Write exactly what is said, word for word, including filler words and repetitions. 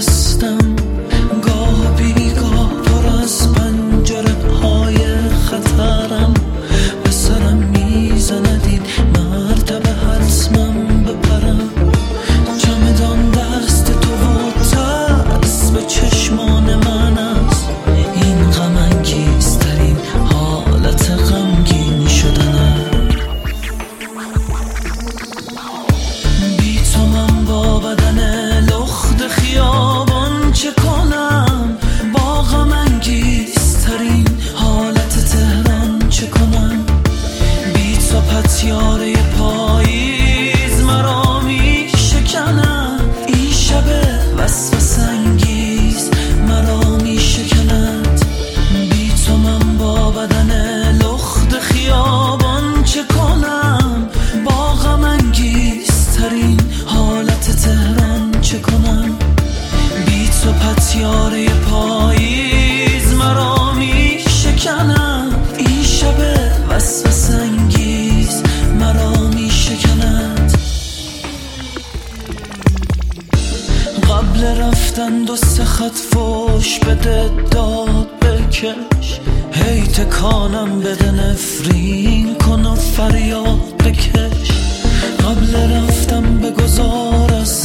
دستم گاه بیگاه پر از پنجره های خطرم به سرم میزند این مرتبه حتمم بپرم. چمدان دست تو و ترس به چشمان من است، این غم انگیزترین حالت غمگین شدنم. بی تو من با بدن لخت خیابان چه کنم، با غم انگیزترین حالت تهران چه کنم. بی تو پتیاره پاییز مرا می شکند، این شب وسوسه انگیز مرا می شکند. بی تو من با بدن لخت خیابان چه کنم، با غم انگیزترین حالت تهران چه کنم. بی تو پتیاره پاییز مرا می شکند، این شب وسوسه انگیز مرا می شکند. قبل رفتن دو سه خط فوش بده داد بکش، هی تکانم بده نفرین کن و فریاد بکش. قبل رفتم بگذار از